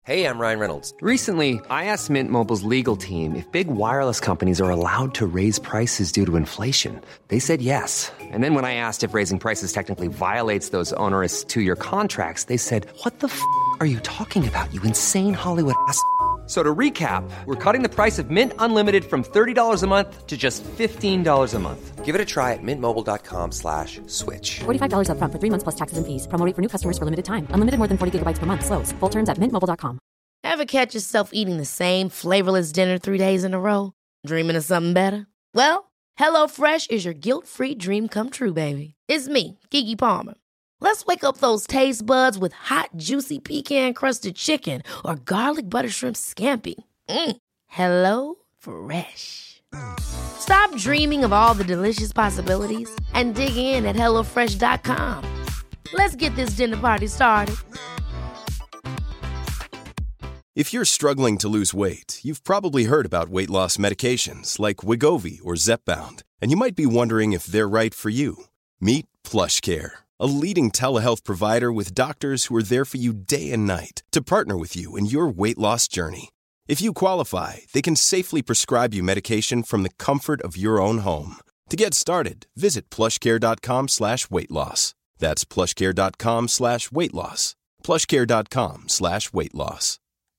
Hey, I'm Ryan Reynolds. Recently, I asked Mint Mobile's legal team if big wireless companies are allowed to raise prices due to inflation. They said yes. And then when I asked if raising prices technically violates those onerous two-year contracts, they said, "What the are you talking about, you insane Hollywood ass?" So to recap, we're cutting the price of Mint Unlimited from $30 a month to just $15 a month. Give it a try at mintmobile.com/switch. $45 up front for 3 months plus taxes and fees. Promo rate for new customers for limited time. Unlimited more than 40 gigabytes per month. Slows full terms at mintmobile.com. Ever catch yourself eating the same flavorless dinner 3 days in a row? Dreaming of something better? Well, HelloFresh is your guilt-free dream come true, baby. It's me, Keke Palmer. Let's wake up those taste buds with hot, juicy pecan-crusted chicken or garlic butter shrimp scampi. Hello Fresh. Stop dreaming of all the delicious possibilities and dig in at HelloFresh.com. Let's get this dinner party started. If you're struggling to lose weight, you've probably heard about weight loss medications like Wegovy or Zepbound, and you might be wondering if they're right for you. Meet PlushCare, a leading telehealth provider with doctors who are there for you day and night to partner with you in your weight loss journey. If you qualify, they can safely prescribe you medication from the comfort of your own home. To get started, visit plushcare.com/weightloss. That's plushcare.com/weightloss. plushcare.com/weightloss.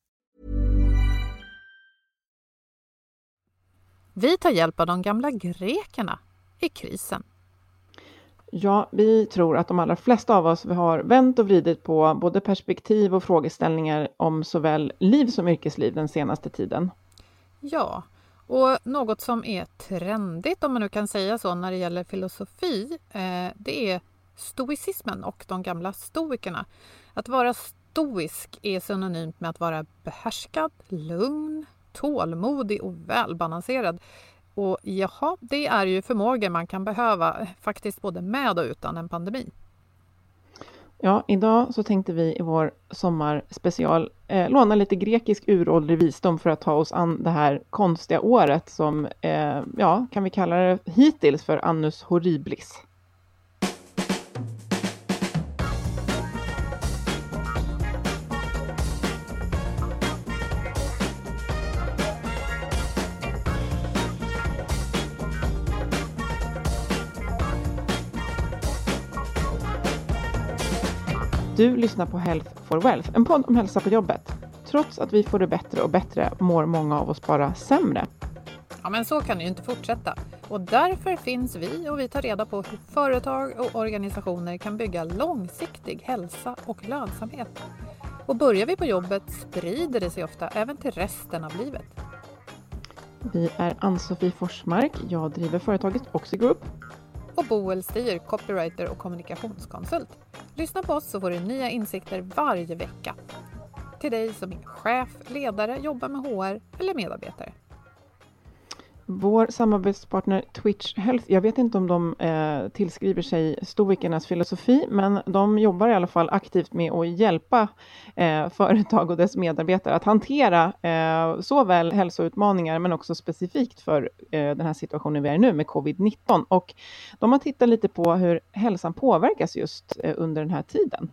Vi tar hjälp av de gamla grekerna i krisen. Ja, vi tror att de allra flesta av oss har vänt och vridit på både perspektiv och frågeställningar om såväl liv som yrkesliv den senaste tiden. Ja, och något som är trendigt, om man nu kan säga så, när det gäller filosofi, det är stoicismen och de gamla stoikerna. Att vara stoisk är synonymt med att vara behärskad, lugn, tålmodig och välbalanserad. Och jaha, det är ju förmågor man kan behöva faktiskt både med och utan en pandemi. Ja, idag så tänkte vi i vår sommarspecial låna lite grekisk uråldrig visdom för att ta oss an det här konstiga året som, kan vi kalla det hittills för annus horribilis. Du lyssnar på Health for Wealth, en podd om hälsa på jobbet. Trots att vi får det bättre och bättre mår många av oss bara sämre. Ja, men så kan det ju inte fortsätta. Och därför finns vi och vi tar reda på hur företag och organisationer kan bygga långsiktig hälsa och lönsamhet. Och börjar vi på jobbet sprider det sig ofta även till resten av livet. Vi är Ann-Sofie Forsmark, jag driver företaget Oxigroup. Och Boel Stier, copywriter och kommunikationskonsult. Lyssna på oss så får du nya insikter varje vecka. Till dig som är chef, ledare, jobbar med HR eller medarbetare. Vår samarbetspartner Twitch Health, jag vet inte om de tillskriver sig stoikernas filosofi, men de jobbar i alla fall aktivt med att hjälpa företag och dess medarbetare att hantera såväl hälsoutmaningar men också specifikt för den här situationen vi är nu med covid-19. Och de har tittat lite på hur hälsan påverkas just under den här tiden.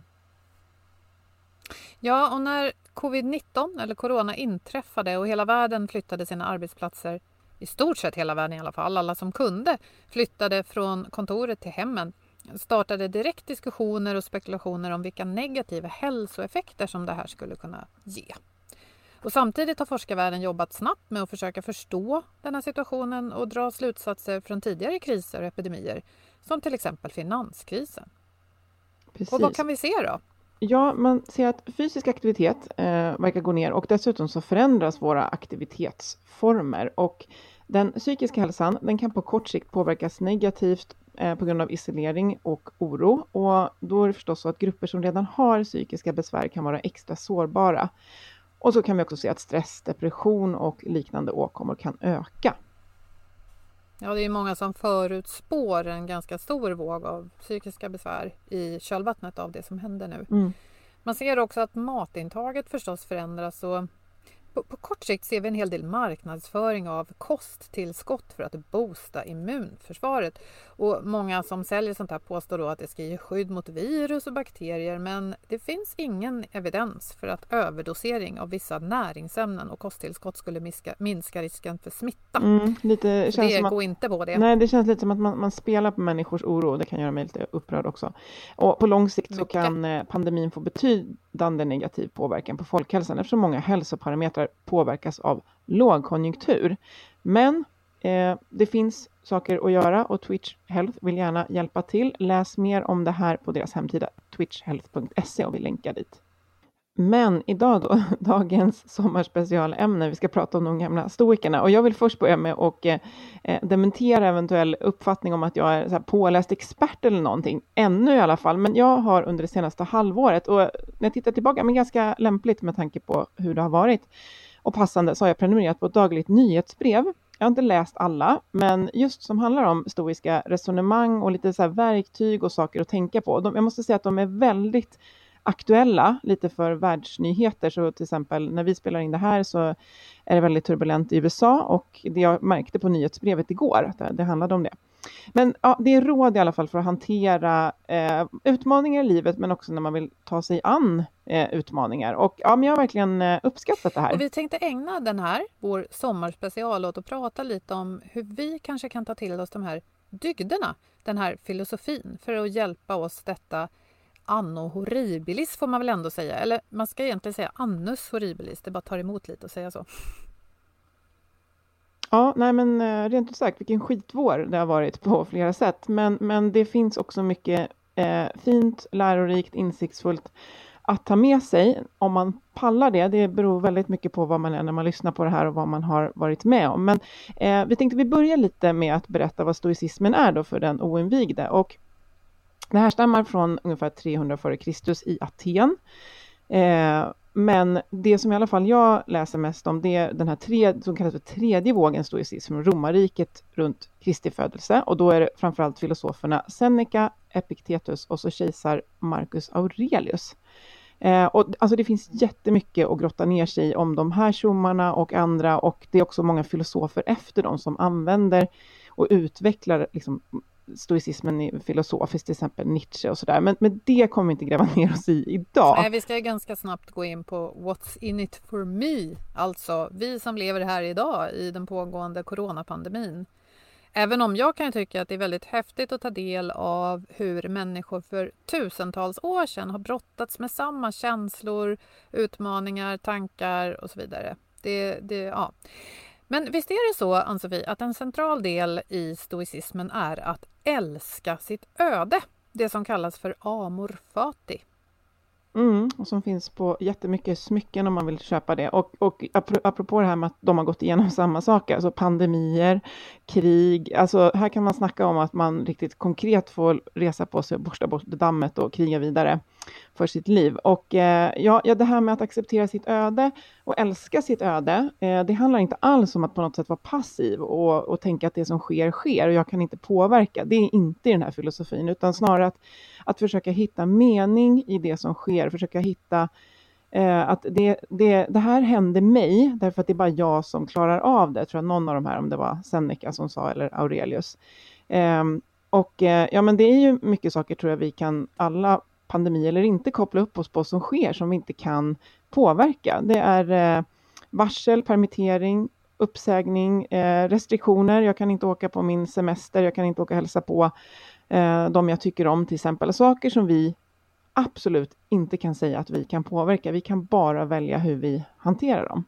Ja, och när covid-19 eller corona inträffade och hela världen flyttade sina arbetsplatser, i stort sett hela världen i alla fall, alla som kunde flyttade från kontoret till hemmen, startade direkt diskussioner och spekulationer om vilka negativa hälsoeffekter som det här skulle kunna ge. Och samtidigt har forskarvärlden jobbat snabbt med att försöka förstå den här situationen och dra slutsatser från tidigare kriser och epidemier, som till exempel finanskrisen. Precis. Och vad kan vi se då? Ja, man ser att fysisk aktivitet verkar gå ner och dessutom så förändras våra aktivitetsformer. Och den psykiska hälsan, den kan på kort sikt påverkas negativt på grund av isolering och oro. Och då är det förstås så att grupper som redan har psykiska besvär kan vara extra sårbara. Och så kan vi också se att stress, depression och liknande åkommor kan öka. Ja, det är många som förutspår en ganska stor våg av psykiska besvär i kölvattnet av det som händer nu. Man ser också att matintaget förstås förändras och På kort sikt ser vi en hel del marknadsföring av kosttillskott för att boosta immunförsvaret. Och många som säljer sånt här påstår då att det ska ge skydd mot virus och bakterier, men det finns ingen evidens för att överdosering av vissa näringsämnen och kosttillskott skulle minska risken för smitta. Det känns som går inte på det. Nej, det känns lite som att man spelar på människors oro. Det kan göra mig lite upprörd också. Och på lång sikt så kan pandemin få betydande negativ påverkan på folkhälsan eftersom många hälsoparametrar påverkas av lågkonjunktur. Men det finns saker att göra och Twitch Health vill gärna hjälpa till. Läs mer om det här på deras hemsida twitchhealth.se och vi länkar dit. Men idag då, dagens sommarspecialämne, vi ska prata om de gamla stoikerna. Och jag vill först börja med att dementera eventuell uppfattning om att jag är så här påläst expert eller någonting. Ännu i alla fall, men jag har under det senaste halvåret, och när jag tittar tillbaka, men ganska lämpligt med tanke på hur det har varit och passande, så har jag prenumererat på ett dagligt nyhetsbrev. Jag har inte läst alla, men just som handlar om stoiska resonemang och lite så här verktyg och saker att tänka på. Jag måste säga att de är väldigt aktuella, lite för världsnyheter. Så till exempel när vi spelar in det här så är det väldigt turbulent i USA, och det jag märkte på nyhetsbrevet igår, att det handlade om det. Men ja, det är råd i alla fall för att hantera utmaningar i livet, men också när man vill ta sig an utmaningar. Och ja, men jag har verkligen uppskattat det här. Och vi tänkte ägna den här, vår sommarspecial, åt att prata lite om hur vi kanske kan ta till oss de här dygderna, den här filosofin, för att hjälpa oss detta anno horribilis får man väl ändå säga. Eller man ska egentligen säga annus horribilis. Det bara tar emot lite att säga så. Ja, nej men rent ut sagt, vilken skitvår det har varit på flera sätt. Men det finns också mycket fint, lärorikt, insiktsfullt att ta med sig. Om man pallar det, det beror väldigt mycket på vad man är när man lyssnar på det här och vad man har varit med om. Men vi tänkte vi börjar lite med att berätta vad stoicismen är då för den oinvigde. Och det här stammar från ungefär 300 f.Kr. I Aten. Men det som i alla fall jag läser mest om, det är den här som kallas för tredje vågen stoicism från romarriket runt Kristi födelse. Och då är det framförallt filosoferna Seneca, Epictetus och så kejsar Marcus Aurelius. Och alltså det finns jättemycket att grotta ner sig i om de här tjommarna och andra. Och det är också många filosofer efter dem som använder och utvecklar liksom stoicismen filosofiskt, till exempel Nietzsche och sådär. Men det kommer vi inte gräva ner oss i idag. Nej, vi ska ganska snabbt gå in på what's in it for me. Alltså vi som lever här idag i den pågående coronapandemin. Även om jag kan tycka att det är väldigt häftigt att ta del av hur människor för tusentals år sedan har brottats med samma känslor, utmaningar, tankar och så vidare. Ja. Men visst är det så, Ann-Sofie, att en central del i stoicismen är att älska sitt öde. Det som kallas för amor fati. Och som finns på jättemycket smycken om man vill köpa det. Och apropå det här med att de har gått igenom samma saker, alltså pandemier, krig. Alltså här kan man snacka om att man riktigt konkret får resa på sig och borsta bort dammet och kriga vidare för sitt liv. Och ja, det här med att acceptera sitt öde och älska sitt öde, det handlar inte alls om att på något sätt vara passiv och tänka att det som sker och jag kan inte påverka. Det är inte i den här filosofin, utan snarare att försöka hitta mening i det som sker, försöka hitta att det här händer mig därför att det är bara jag som klarar av det. Jag tror att någon av de här, om det var Seneca som sa eller Aurelius. Ja, men det är ju mycket saker tror jag vi kan alla, pandemi eller inte, koppla upp oss på som sker som vi inte kan påverka. Det är varsel, permittering, uppsägning, restriktioner. Jag kan inte åka på min semester, jag kan inte åka och hälsa på de jag tycker om till exempel. Saker som vi absolut inte kan säga att vi kan påverka. Vi kan bara välja hur vi hanterar dem.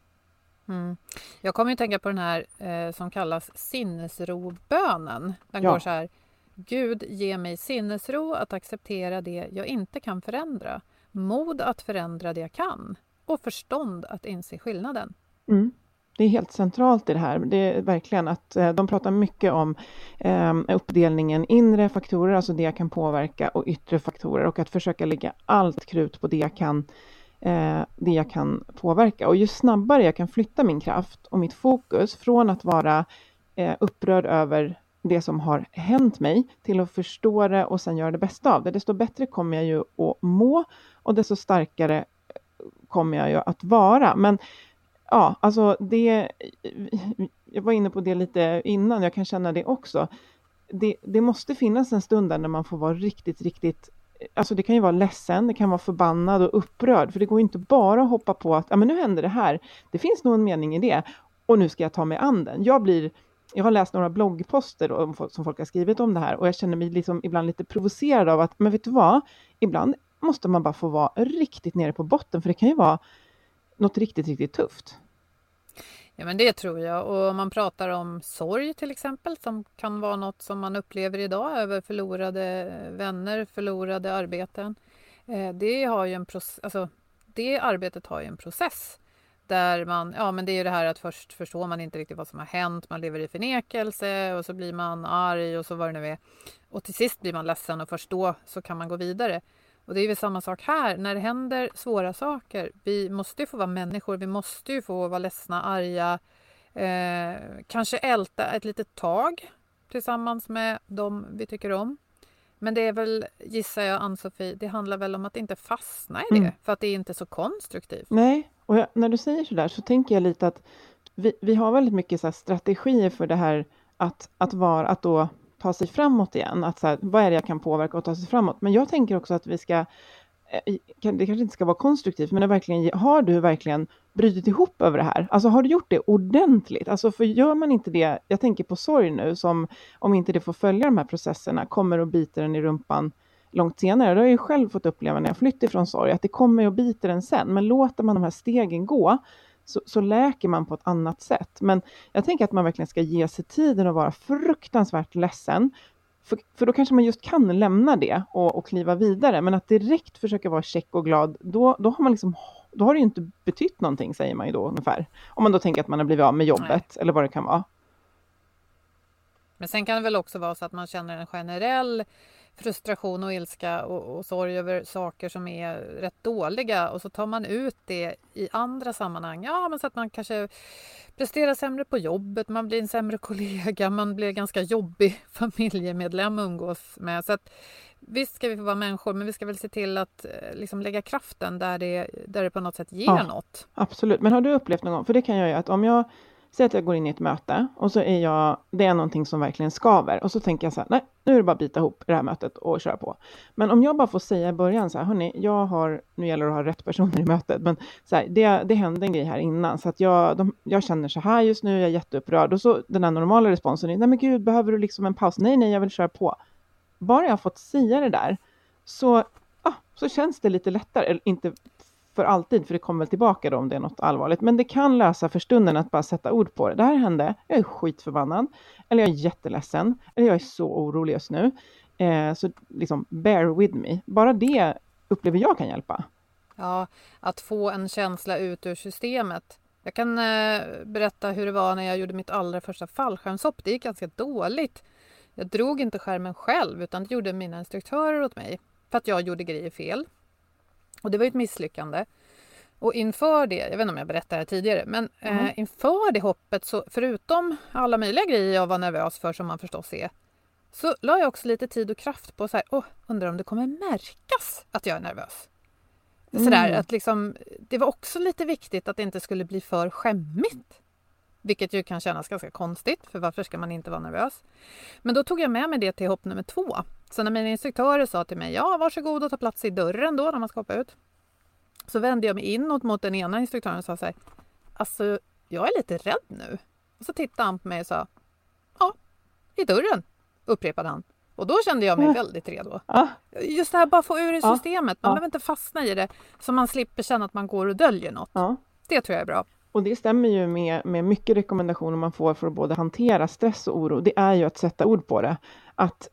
Jag kommer att tänka på den här som kallas sinnesrobönen. Den går så här: Gud, ge mig sinnesro att acceptera det jag inte kan förändra. Mod att förändra det jag kan. Och förstånd att inse skillnaden. Det är helt centralt i det här. Det är verkligen att de pratar mycket om uppdelningen inre faktorer, alltså det jag kan påverka, och yttre faktorer. Och att försöka lägga allt krut på det jag kan påverka. Och ju snabbare jag kan flytta min kraft och mitt fokus från att vara upprörd över det som har hänt mig till att förstå det och sen göra det bästa av det. Desto bättre kommer jag ju att må och desto starkare kommer jag ju att vara. Men ja, alltså det, jag var inne på det lite innan, jag kan känna det också. Det måste finnas en stund där när man får vara riktigt, alltså det kan ju vara ledsen, det kan vara förbannad och upprörd, för det går inte bara att hoppa på att, ja men nu händer det här, det finns nog en mening i det, och nu ska jag ta mig an den. Jag har läst några bloggposter då, som folk har skrivit om det här, och jag känner mig liksom ibland lite provocerad av att, men vet du vad, ibland måste man bara få vara riktigt nere på botten, för det kan ju vara något riktigt tufft. Ja, men det tror jag. Och om man pratar om sorg till exempel, som kan vara något som man upplever idag över förlorade vänner, förlorade arbeten. Det arbetet har ju en process där man, ja men det är ju det här att först förstår man inte riktigt vad som har hänt, man lever i förnekelse och så blir man arg och så vad det nu är. Och till sist blir man ledsen och först då så kan man gå vidare. Och det är väl samma sak här, när det händer svåra saker. Vi måste ju få vara människor, vi måste ju få vara ledsna, arga. Kanske älta ett litet tag tillsammans med dem vi tycker om. Men det är väl, gissar jag Ann-Sofie, det handlar väl om att inte fastna i det. För att det är inte så konstruktivt. Nej, och när du säger sådär så tänker jag lite att vi har väldigt mycket så här strategier för det här att då ta sig framåt igen. Att så här, vad är det jag kan påverka och ta sig framåt? Men jag tänker också att vi ska, det kanske inte ska vara konstruktivt, men har du verkligen brutit ihop över det här? Alltså har du gjort det ordentligt? Alltså för gör man inte det, jag tänker på sorg nu, som om inte det får följa de här processerna, kommer och biter den i rumpan långt senare. Det har jag ju själv fått uppleva när jag flyttade från sorg, att det kommer och biter den sen. Men låter man de här stegen gå, så läker man på ett annat sätt. Men jag tänker att man verkligen ska ge sig tiden att vara fruktansvärt ledsen. För då kanske man just kan lämna det och kliva vidare. Men att direkt försöka vara check och glad, då har man liksom, då har det ju inte betytt någonting, säger man ju då ungefär. Om man då tänker att man har blivit av med jobbet. Eller vad det kan vara. Men sen kan det väl också vara så att man känner en generell frustration och ilska och sorg över saker som är rätt dåliga, och så tar man ut det i andra sammanhang. Ja, men så att man kanske presterar sämre på jobbet, man blir en sämre kollega, man blir ganska jobbig familjemedlem att umgås med. Så att visst ska vi få vara människor, men vi ska väl se till att liksom lägga kraften där det på något sätt ger något. Absolut, men har du upplevt någon gång, för det kan jag ju, att om jag säger att jag går in i ett möte och så det är någonting som verkligen skaver, och så tänker jag så här, nej, nu är det bara att bita ihop det här mötet och köra på. Men om jag bara får säga i början så här, hörni, nu gäller det att ha rätt personer i mötet, men så här, det hände en grej här innan, så att jag känner så här just nu, jag är jätteupprörd, och så den här normala responsen är, nej men gud, behöver du liksom en paus? Nej, jag vill köra på. Bara jag har fått säga det där, så känns det lite lättare, eller inte för alltid, för det kommer väl tillbaka då om det är något allvarligt. Men det kan lösa för stunden att bara sätta ord på det. Det här hände, jag är skitförbannad, eller jag är jätteledsen, eller jag är så orolig just nu. Så liksom, bear with me. Bara det upplever jag kan hjälpa. Ja, att få en känsla ut ur systemet. Jag kan berätta hur det var när jag gjorde mitt allra första fallskärmshopp. Det gick ganska dåligt. Jag drog inte skärmen själv, utan det gjorde mina instruktörer åt mig. För att jag gjorde grejer fel. Och det var ju ett misslyckande. Och inför det, jag vet inte om jag berättade det tidigare, men inför det hoppet, så förutom alla möjliga grejer jag var nervös för, som man förstås är, så la jag också lite tid och kraft på så här, undrar om det kommer märkas att jag är nervös. Sådär, att liksom, det var också lite viktigt att det inte skulle bli för skämmigt. Vilket ju kan kännas ganska konstigt, för varför ska man inte vara nervös? Men då tog jag med mig det till hopp nummer 2. Så när mina instruktörer sa till mig, ja varsågod och ta plats i dörren då när man ska hoppa ut. Så vände jag mig inåt mot den ena instruktören och sa så här, alltså jag är lite rädd nu. Och så tittade han på mig och sa, ja, i dörren, upprepade han. Och då kände jag mig väldigt redo. Just det här, bara få ur i systemet. Man behöver inte fastna i det, så man slipper känna att man går och döljer något. Det tror jag är bra. Och det stämmer ju med mycket rekommendationer man får för att både hantera stress och oro. Det är ju att sätta ord på det. Att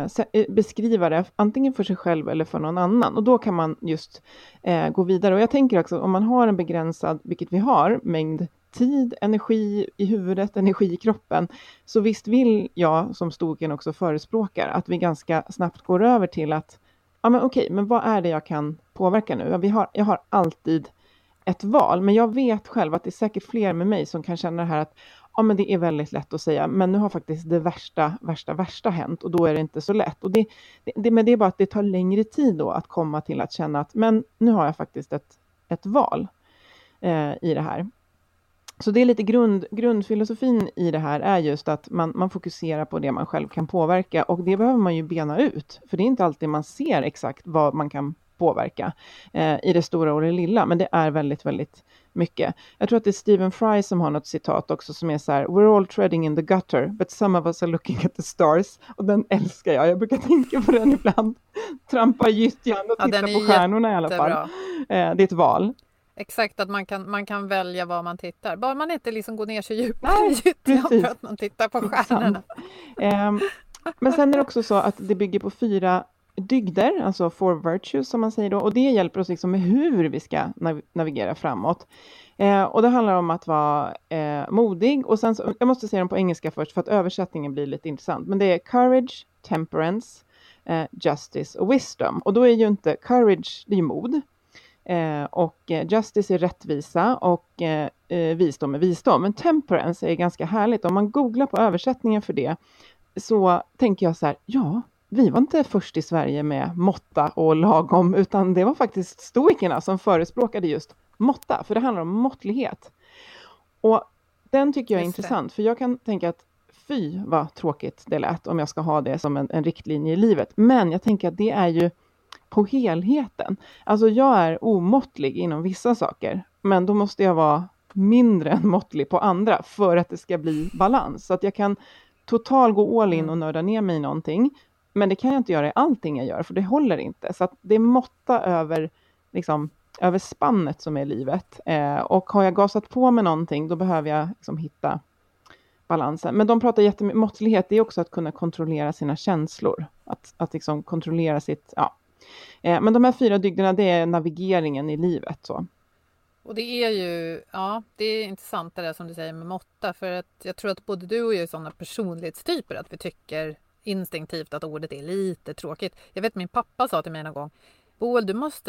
beskriva det antingen för sig själv eller för någon annan. Och då kan man just gå vidare. Och jag tänker också, om man har en begränsad, vilket vi har, mängd tid, energi i huvudet, energi i kroppen. Så visst vill jag, som Stoiken också förespråkar, att vi ganska snabbt går över till att, ja men okej, men vad är det jag kan påverka nu? Jag har alltid ett val, men jag vet själv att det är säkert fler med mig som kan känna det här att men det är väldigt lätt att säga, men nu har faktiskt det värsta hänt, och då är det inte så lätt. Och men det är bara att det tar längre tid då att komma till att känna att men nu har jag faktiskt ett val i det här. Så det är lite grundfilosofin i det här är just att man fokuserar på det man själv kan påverka, och det behöver man ju bena ut, för det är inte alltid man ser exakt vad man kan påverka i det stora och det lilla, men det är väldigt, väldigt mycket. Jag tror att det är Stephen Fry som har något citat också som är så här: we're all treading in the gutter, but some of us are looking at the stars. Och den älskar jag brukar tänka på den ibland. Trampa gyttjan och titta på stjärnorna i alla fall. Det är ett val. Exakt, att man kan välja vad man tittar. Bara man inte liksom går ner så djupt i gyttjan för att man tittar på stjärnorna. Men sen är det också så att det bygger på 4 dygder, alltså 4 virtues som man säger då, och det hjälper oss liksom med hur vi ska navigera framåt. Och det handlar om att vara modig, och sen så, jag måste säga dem på engelska först för att översättningen blir lite intressant, men det är courage, temperance, justice och wisdom. Och då är ju inte courage, det är mod, och justice är rättvisa, och visdom är visdom. Men temperance är ganska härligt. Om man googlar på översättningen för det så tänker jag så här, ja, vi var inte först i Sverige med måtta och lagom, utan det var faktiskt stoikerna som förespråkade just måtta, för det handlar om måttlighet. Och den tycker jag är intressant, för jag kan tänka att fy vad tråkigt det lät om jag ska ha det som en riktlinje i livet. Men jag tänker att det är ju på helheten. Alltså jag är omåttlig inom vissa saker, men då måste jag vara mindre än måttlig på andra för att det ska bli balans. Så att jag kan total gå all in och nörda ner mig i någonting, men det kan jag inte göra i allting jag gör, för det håller inte. Så att det är måtta över spannet som är livet. Och har jag gasat på med någonting, då behöver jag liksom hitta balansen. Men de pratar jättemycket måttlighet, det är också att kunna kontrollera sina känslor. Att liksom kontrollera sitt, men de här 4 dygderna, det är navigeringen i livet så. Och det är ju, det är intressant det där som du säger med måtta, för att jag tror att både du och jag är sådana personlighetstyper att vi tycker instinktivt att ordet är lite tråkigt. Jag vet min pappa sa till mig någon gång: Boel, du måste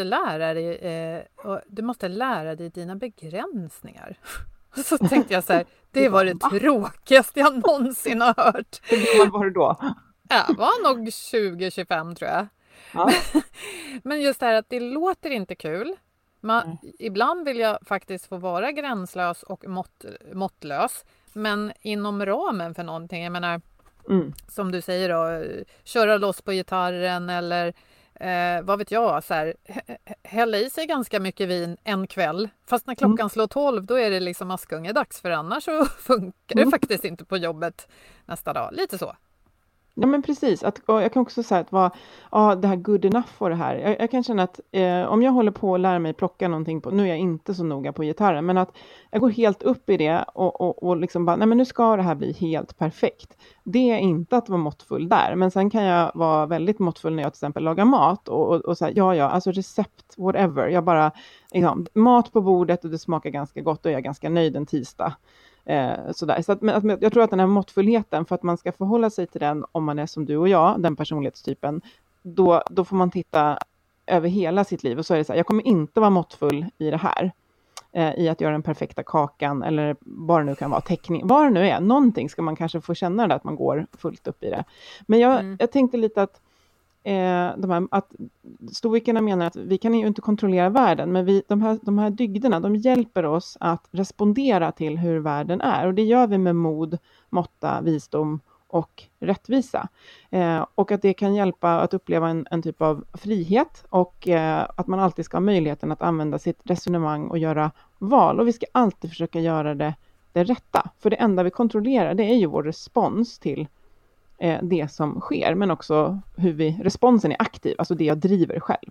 lära dig dina begränsningar. Och så tänkte jag så här, det var det tråkigaste jag någonsin har hört. Hur gammal var du då? Jag var nog 20-25 tror jag. Ja. Men just det här att det låter inte kul. Ibland vill jag faktiskt få vara gränslös och måttlös. Men inom ramen för någonting, jag menar, som du säger då, köra loss på gitarren eller vad vet jag, så här, hälla i sig ganska mycket vin en kväll. Fast när klockan slår 12, då är det liksom askungedags, för annars så funkar det faktiskt inte på jobbet nästa dag. Lite så. Ja men precis, och jag kan också säga att det här good enough för det här. Jag kan känna att om jag håller på att lära mig plocka någonting nu är jag inte så noga på gitarren, men att jag går helt upp i det och liksom bara, nej men nu ska det här bli helt perfekt. Det är inte att vara måttfull där, men sen kan jag vara väldigt måttfull när jag till exempel lagar mat och så här, alltså recept, whatever. Jag bara, liksom, mat på bordet och det smakar ganska gott och jag är ganska nöjd en tisdag. Sådär. Så att jag tror att den här måttfullheten, för att man ska förhålla sig till den, om man är som du och jag, den personlighetstypen, då får man titta över hela sitt liv och så är det så här, jag kommer inte vara måttfull i det här, i att göra den perfekta kakan eller vad det nu kan vara, teckning, vad det nu är, någonting ska man kanske få känna det, att man går fullt upp i det. Men jag tänkte lite att att stoikerna menar att vi kan ju inte kontrollera världen, men de här dygderna, de hjälper oss att respondera till hur världen är, och det gör vi med mod, måtta, visdom och rättvisa, och att det kan hjälpa att uppleva en typ av frihet, och att man alltid ska ha möjligheten att använda sitt resonemang och göra val, och vi ska alltid försöka göra det rätta, för det enda vi kontrollerar, det är ju vår respons till det som sker, men också hur responsen är aktiv, alltså det jag driver själv.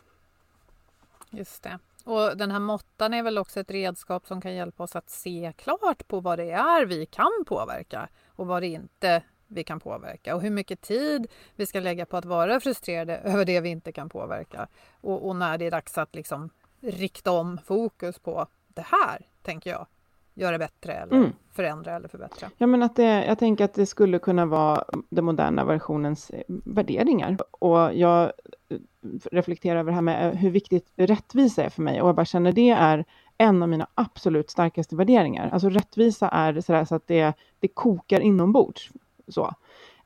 Just det. Och den här måttan är väl också ett redskap som kan hjälpa oss att se klart på vad det är vi kan påverka och vad det inte vi kan påverka, och hur mycket tid vi ska lägga på att vara frustrerade över det vi inte kan påverka, och när det är dags att liksom rikta om fokus på det här, tänker jag, göra bättre eller förändra eller förbättra. Ja, men jag tänker att det skulle kunna vara den moderna versionens värderingar. Och jag reflekterar över det här med hur viktigt rättvisa är för mig. Och jag bara känner det är en av mina absolut starkaste värderingar. Alltså rättvisa är sådär så att det kokar inombords. Så.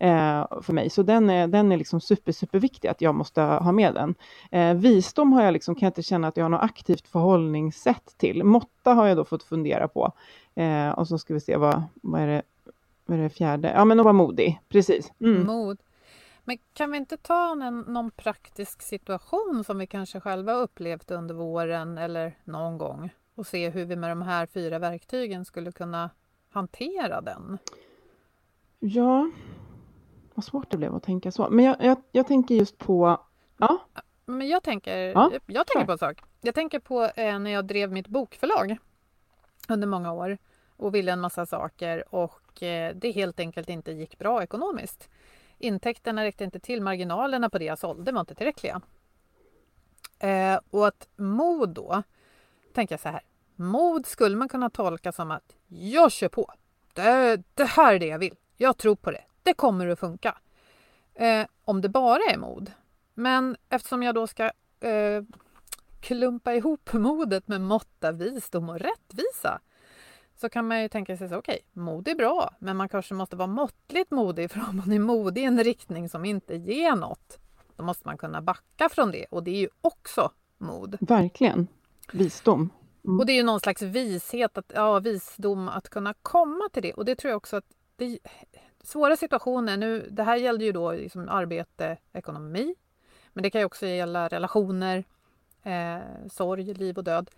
för mig. Så den är liksom superviktig att jag måste ha med den. Visdom har jag liksom, kan jag inte känna att jag har något aktivt förhållningssätt till. Måtta har jag då fått fundera på. Och så ska vi se vad är det fjärde? Ja, men att vara modig. Precis. Mod. Men kan vi inte ta någon praktisk situation som vi kanske själva upplevt under våren eller någon gång och se hur vi med de här 4 verktygen skulle kunna hantera den? Ja, vad svårt det blev att tänka så. Men jag tänker just på... Ja. Men jag tänker på en sak. Jag tänker på när jag drev mitt bokförlag under många år och ville en massa saker och det helt enkelt inte gick bra ekonomiskt. Intäkterna räckte inte till, marginalerna på det jag sålde var inte tillräckliga. Och att mod då, tänker jag så här, mod skulle man kunna tolka som att jag kör på. Det här är det jag vill. Jag tror på det. Det kommer att funka. Om det bara är mod. Men eftersom jag då ska klumpa ihop modet med måtta, visdom och rättvisa så kan man ju tänka sig så, okej, mod är bra, men man kanske måste vara måttligt modig, för om man är modig i en riktning som inte ger något, då måste man kunna backa från det, och det är ju också mod. Verkligen. Visdom. Och det är ju någon slags vishet, visdom att kunna komma till det, och det tror jag också att det svåra situationer nu, det här gällde ju då liksom arbete, ekonomi, men det kan ju också gälla relationer, sorg, liv och död.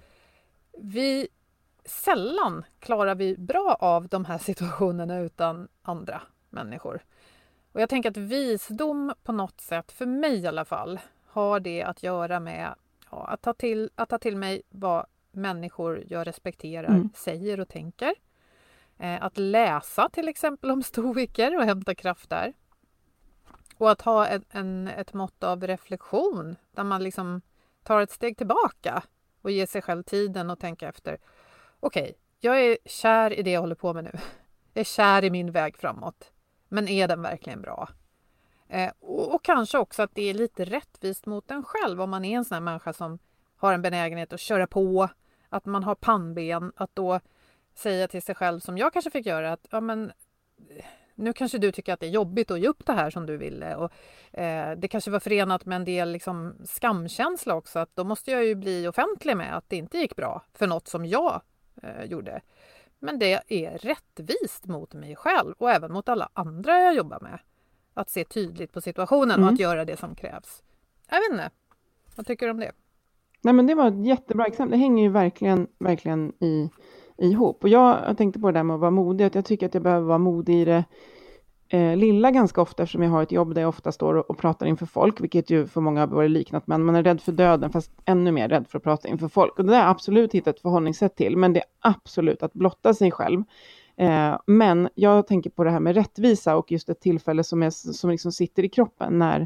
Sällan klarar vi bra av de här situationerna utan andra människor. Och jag tänker att visdom på något sätt, för mig i alla fall, har det att göra med att ta till mig vad människor jag respekterar säger och tänker. Att läsa till exempel om stoiker och hämta kraft där. Och att ha ett mått av reflektion där man liksom tar ett steg tillbaka och ger sig själv tiden och tänka efter. Okej, jag är kär i det jag håller på med nu. Jag är kär i min väg framåt. Men är den verkligen bra? Och kanske också att det är lite rättvist mot en själv. Om man är en sån här människa som har en benägenhet att köra på. Att man har pannben. Att då säga till sig själv, som jag kanske fick göra, att nu kanske du tycker att det är jobbigt att ge upp det här som du ville. Och det kanske var förenat med en del liksom skamkänsla också. Att då måste jag ju bli offentlig med att det inte gick bra för något som jag gjorde. Men det är rättvist mot mig själv och även mot alla andra jag jobbar med. Att se tydligt på situationen och att göra det som krävs. Jag vet inte. Vad tycker du om det? Nej, men det var ett jättebra exempel. Det hänger ju verkligen ihop. Och jag tänkte på det där med att vara modig. Att jag tycker att jag behöver vara modig i det lilla ganska ofta, eftersom jag har ett jobb där jag ofta står och pratar inför folk, vilket ju för många har varit liknat, men man är rädd för döden, fast ännu mer rädd för att prata inför folk. Och det där är absolut hittat ett förhållningssätt till, men det är absolut att blotta sig själv. Men jag tänker på det här med rättvisa och just ett tillfälle som liksom sitter i kroppen när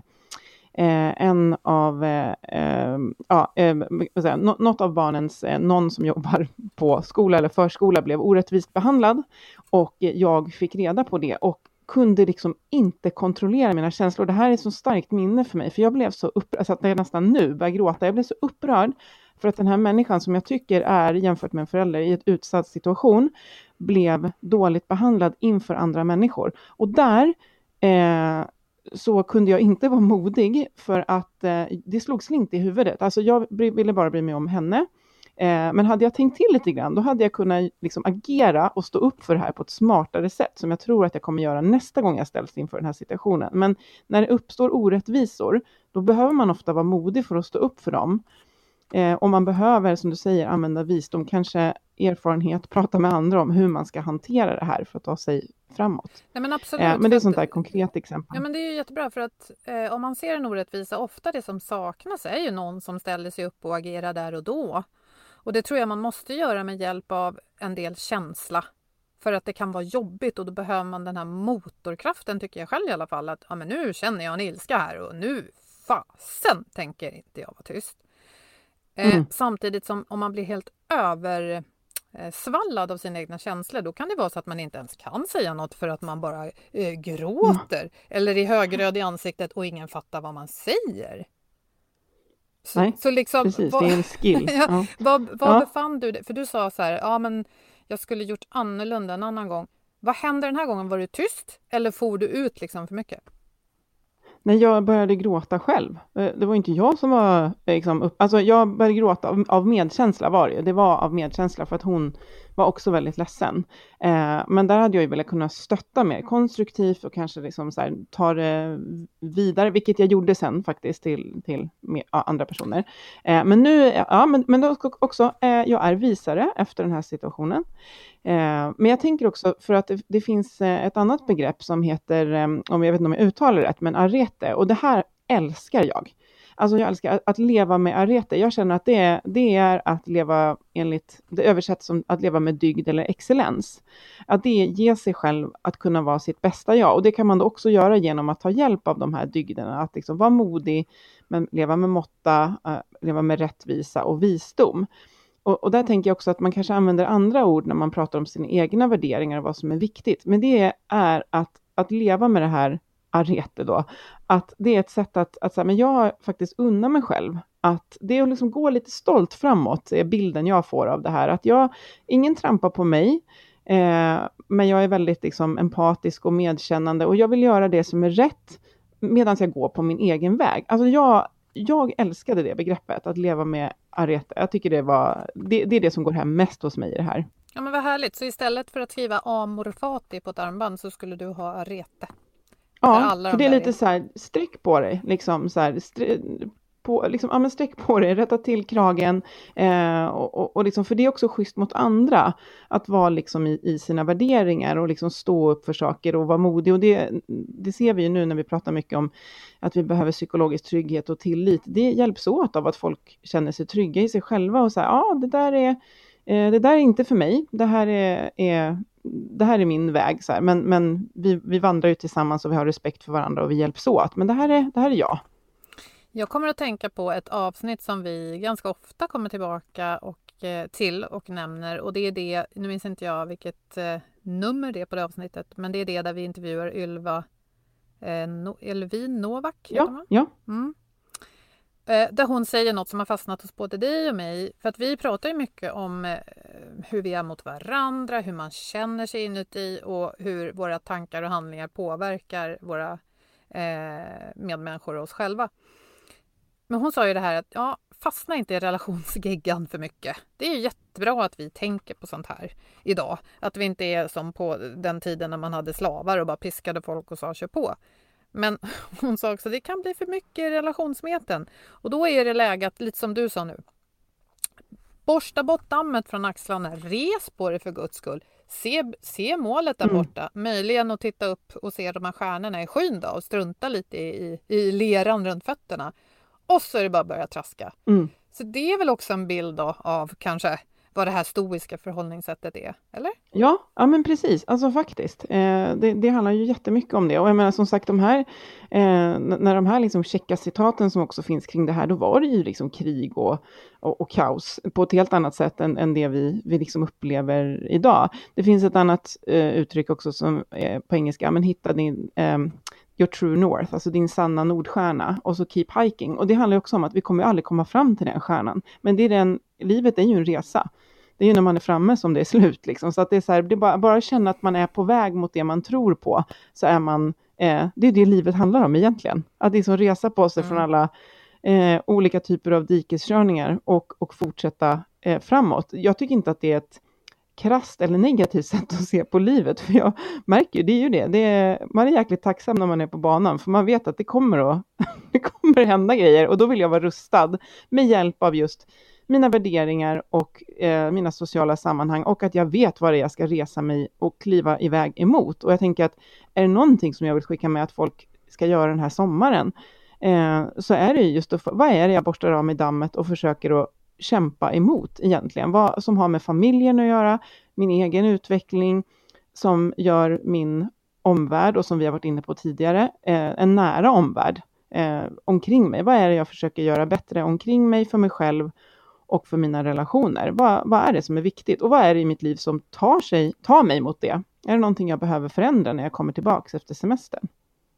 något av barnens, någon som jobbar på skola eller förskola blev orättvist behandlad, och jag fick reda på det och kunde liksom inte kontrollera mina känslor. Det här är ett så starkt minne för mig, för jag blev så upprörd, så att jag nästan nu börjar gråta. Jag blev så upprörd för att den här människan som jag tycker är jämfört med en förälder i ett utsatt situation blev dåligt behandlad inför andra människor. Och där så kunde jag inte vara modig, för att det slog slint i huvudet. Alltså jag ville bara bry mig om henne. Men hade jag tänkt till lite grann, då hade jag kunnat liksom agera och stå upp för det här på ett smartare sätt, som jag tror att jag kommer göra nästa gång jag ställs inför den här situationen. Men när det uppstår orättvisor, då behöver man ofta vara modig för att stå upp för dem. Och man behöver, som du säger, använda visdom, kanske erfarenhet, prata med andra om hur man ska hantera det här för att ta sig framåt. Nej, men absolut. Men det är ett sånt där konkret exempel. Ja, men det är ju jättebra, för att om man ser en orättvisa, ofta det som saknas är ju någon som ställer sig upp och agerar där och då. Och det tror jag man måste göra med hjälp av en del känsla. För att det kan vara jobbigt, och då behöver man den här motorkraften, tycker jag själv i alla fall. Att men nu känner jag en ilska här, och nu fasen tänker inte jag vara tyst. Samtidigt som om man blir helt översvallad av sina egna känslor, då kan det vara så att man inte ens kan säga något för att man bara gråter. Eller är högröd i ansiktet och ingen fattar vad man säger. Så liksom, precis, det är en skill. Vad befann du det? För du sa så här, men jag skulle gjort annorlunda en annan gång. Vad hände den här gången? Var du tyst eller for du ut liksom för mycket? När jag började gråta själv. Det var inte jag som var liksom alltså jag började gråta av medkänsla var det. Det var av medkänsla för att hon var också väldigt ledsen. Men där hade jag ju velat kunna stötta mer konstruktivt och kanske liksom så här, ta det vidare, vilket jag gjorde sen faktiskt till andra personer. Men nu, men då också, jag är visare efter den här situationen. Men jag tänker också för att det finns ett annat begrepp som heter, om jag vet inte om jag uttalar det rätt, men arete. Och det här älskar jag. Alltså jag älskar att leva med arete. Jag känner att det är att leva enligt, det översätts som att leva med dygd eller excellens. Att det ger sig själv att kunna vara sitt bästa jag. Och det kan man då också göra genom att ta hjälp av de här dygderna. Att liksom vara modig, men leva med måtta, leva med rättvisa och visdom. Och där tänker jag också att man kanske använder andra ord när man pratar om sina egna värderingar och vad som är viktigt. Men det är att leva med det här arete då. Att det är ett sätt att säga, men jag faktiskt unnar mig själv. Att det är att liksom gå lite stolt framåt är bilden jag får av det här. Att ingen trampar på mig. Men jag är väldigt liksom empatisk och medkännande. Och jag vill göra det som är rätt medan jag går på min egen väg. Alltså jag älskade det begreppet, att leva med arete. Jag tycker det är det som går hem mest hos mig i det här. Ja, men vad härligt. Så istället för att skriva amor fati på ett armband så skulle du ha arete? Ja, för det är lite så här, sträck på dig. Liksom så här, sträck på dig, rätta till kragen. Och liksom, för det är också schysst mot andra. Att vara liksom i sina värderingar och liksom stå upp för saker och vara modig. Och det ser vi ju nu när vi pratar mycket om att vi behöver psykologisk trygghet och tillit. Det hjälps åt av att folk känner sig trygga i sig själva och säger, det där är inte för mig. Det här är min väg. Så här. Men vi vandrar ju tillsammans och vi har respekt för varandra och vi hjälps åt. Men det här är jag. Jag kommer att tänka på ett avsnitt som vi ganska ofta kommer tillbaka till och nämner. Och det är det, nu minns inte jag vilket nummer det är på det avsnittet. Men det är det där vi intervjuar Ylvin Novak. Ja. Mm. Där hon säger något som har fastnat hos både dig och mig. För att vi pratar ju mycket om hur vi är mot varandra, hur man känner sig inuti och hur våra tankar och handlingar påverkar våra medmänniskor och oss själva. Men hon sa ju det här att fastna inte i relationsgeggan för mycket. Det är ju jättebra att vi tänker på sånt här idag. Att vi inte är som på den tiden när man hade slavar och bara piskade folk och sa kör på. Men hon sa också att det kan bli för mycket i relationsmeten. Och då är det läge att, lite som du sa nu, borsta bort dammet från axlarna, res på det för Guds skull. Se målet där borta. Möjligen att titta upp och se de här stjärnorna i skyn då, och strunta lite i leran runt fötterna. Och så är det bara att börja traska. Så det är väl också en bild då av kanske vad det här stoiska förhållningssättet är, eller? Ja, men precis. Alltså faktiskt. Det handlar ju jättemycket om det. Och jag menar som sagt, de här, när de här liksom checka citaten som också finns kring det här, då var det ju liksom krig och kaos på ett helt annat sätt än det vi liksom upplever idag. Det finns ett annat uttryck också som på engelska, men hitta din your true north, alltså din sanna nordstjärna, och så keep hiking. Och det handlar också om att vi kommer aldrig komma fram till den stjärnan. Men livet är ju en resa. Det är ju när man är framme som det är slut liksom. Så att det är så här, det är bara att känna att man är på väg mot det man tror på, så är man, det är det livet handlar om egentligen. Att liksom resa på sig från alla olika typer av dikeskörningar och fortsätta framåt. Jag tycker inte att det är ett krasst eller negativt sätt att se på livet, för jag märker ju, det är ju det. Man är jäkligt tacksam när man är på banan, för man vet att det kommer hända grejer, och då vill jag vara rustad med hjälp av just mina värderingar och mina sociala sammanhang, och att jag vet vad det är jag ska resa mig och kliva iväg emot. Och jag tänker att är det någonting som jag vill skicka med att folk ska göra den här sommaren, så är det just vad är det jag borstar av med dammet och försöker att kämpa emot egentligen, vad som har med familjen att göra, min egen utveckling, som gör min omvärld, och som vi har varit inne på tidigare, en nära omvärld omkring mig. Vad är det jag försöker göra bättre omkring mig, för mig själv och för mina relationer? Vad är det som är viktigt, och vad är det i mitt liv som tar mig mot det? Är det någonting jag behöver förändra när jag kommer tillbaka efter semestern?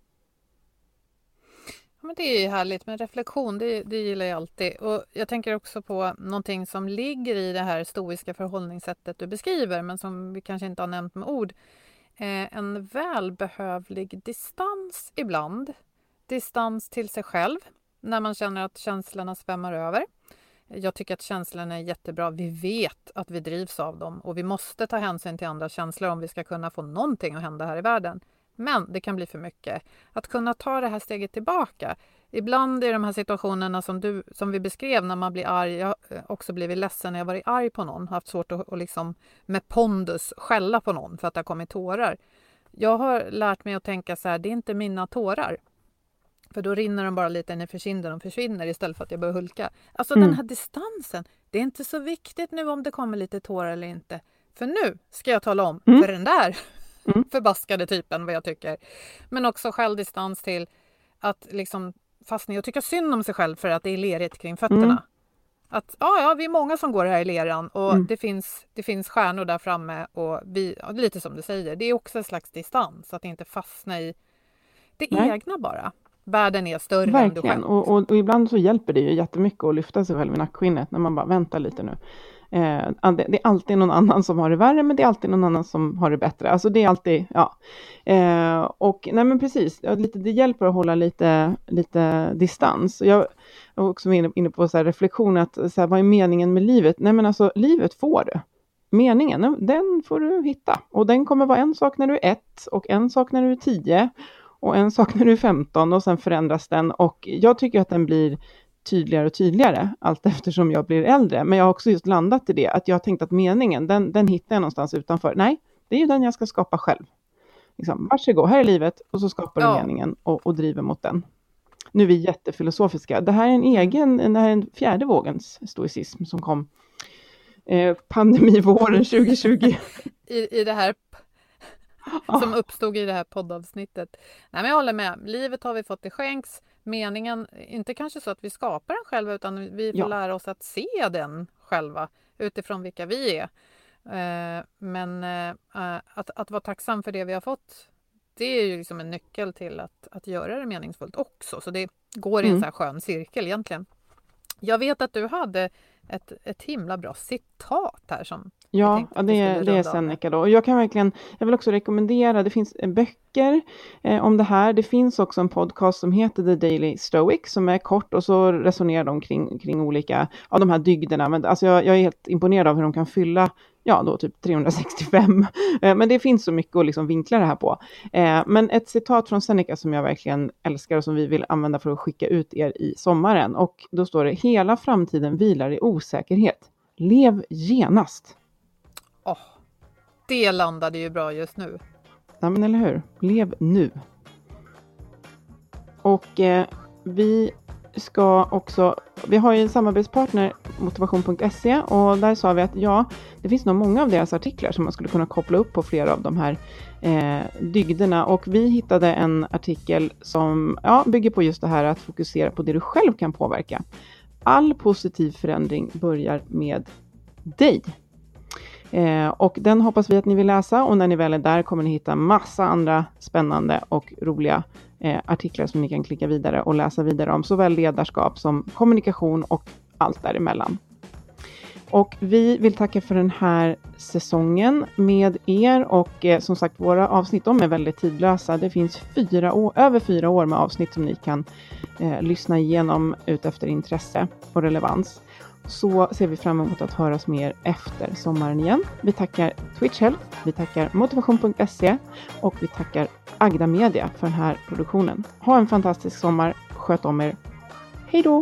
Ja, men det är ju härligt med reflektion, det gillar jag alltid. Och jag tänker också på någonting som ligger i det här stoiska förhållningssättet du beskriver, men som vi kanske inte har nämnt med ord. en välbehövlig distans ibland. Distans till sig själv när man känner att känslorna svämmar över. Jag tycker att känslorna är jättebra. Vi vet att vi drivs av dem och vi måste ta hänsyn till andra känslor om vi ska kunna få någonting att hända här i världen. Men det kan bli för mycket. Att kunna ta det här steget tillbaka. Ibland i de här situationerna som vi beskrev när man blir arg. Jag har också blivit ledsen när jag varit arg på någon. Haft svårt att liksom med pondus skälla på någon för att det har kommit tårar. Jag har lärt mig att tänka så här, det är inte mina tårar. För då rinner de bara lite ner för kinden och försvinner istället för att jag börjar hulka. Alltså den här distansen, det är inte så viktigt nu om det kommer lite tårar eller inte. För nu ska jag tala om för den där förbaskade typen vad jag tycker. Men också självdistans till att liksom fastna och tycka synd om sig själv för att det är lerigt kring fötterna. Att vi är många som går här i leran och det finns stjärnor där framme och lite som du säger, det är också en slags distans att inte fastna i det egna bara. Världen är större än du själv. Och ibland så hjälper det ju jättemycket att lyfta sig själv i nackskinnet när man bara väntar lite nu. Det är alltid någon annan som har det värre, men det är alltid någon annan som har det bättre. Alltså det är alltid, och nej men precis, det hjälper att hålla lite distans. Jag var också inne på så här reflektion att så här, vad är meningen med livet? Nej men alltså, livet får du. Meningen, den får du hitta. Och den kommer vara en sak när du är 1 och en sak när du är 10 och en sak när du är 15 och sen förändras den. Och jag tycker att den blir tydligare och tydligare allt eftersom jag blir äldre. Men jag har också just landat i det. Att jag har tänkt att meningen, den hittar jag någonstans utanför. Nej, det är ju den jag ska skapa själv. Liksom, varsågod, här är livet och så skapar du meningen och driver mot den. Nu är vi jättefilosofiska. Det här är en fjärde vågens stoicism som kom pandemivåren 2020. I det här som uppstod i det här poddavsnittet. Nej, men jag håller med. Livet har vi fått i skänks. Meningen, inte kanske så att vi skapar den själva utan vi får lära oss att se den själva utifrån vilka vi är. Men att vara tacksam för det vi har fått, det är ju liksom en nyckel till att göra det meningsfullt också. Så det går i en så här skön cirkel egentligen. Jag vet att du hade ett himla bra citat här som det är Seneca då. Och jag vill också rekommendera, det finns böcker om det här. Det finns också en podcast som heter The Daily Stoic som är kort och så resonerar de kring olika av de här dygderna. Men alltså jag är helt imponerad av hur de kan fylla typ 365. Men det finns så mycket att liksom vinkla det här på. Men ett citat från Seneca som jag verkligen älskar och som vi vill använda för att skicka ut er i sommaren. Och då står det: hela framtiden vilar i osäkerhet. Lev genast. Det landade ju bra just nu. Ja, men eller hur? Lev nu. Och vi har ju en samarbetspartner, motivation.se, och där sa vi att det finns nog många av deras artiklar som man skulle kunna koppla upp på flera av de här dygderna. Och vi hittade en artikel som bygger på just det här att fokusera på det du själv kan påverka. All positiv förändring börjar med dig. Och den hoppas vi att ni vill läsa, och när ni väl är där kommer ni hitta massa andra spännande och roliga artiklar som ni kan klicka vidare och läsa vidare om såväl ledarskap som kommunikation och allt däremellan. Och vi vill tacka för den här säsongen med er, och som sagt, våra avsnitt är väldigt tidlösa. Det finns över 4 år med avsnitt som ni kan lyssna igenom ut efter intresse och relevans. Så ser vi fram emot att höras mer efter sommaren igen. Vi tackar Twitch Health, vi tackar motivation.se och vi tackar Agda Media för den här produktionen. Ha en fantastisk sommar, sköt om er. Hej då!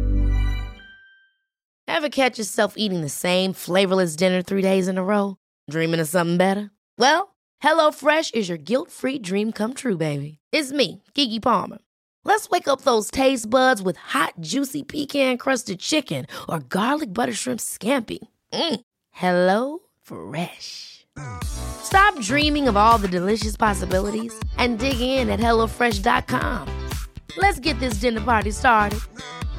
Ever catch yourself eating the same flavorless dinner 3 days in a row? Dreaming of something better? Well, HelloFresh is your guilt-free dream come true, baby. It's me, Keke Palmer. Let's wake up those taste buds with hot, juicy pecan-crusted chicken or garlic butter shrimp scampi. Hello Fresh. Stop dreaming of all the delicious possibilities and dig in at HelloFresh.com. Let's get this dinner party started.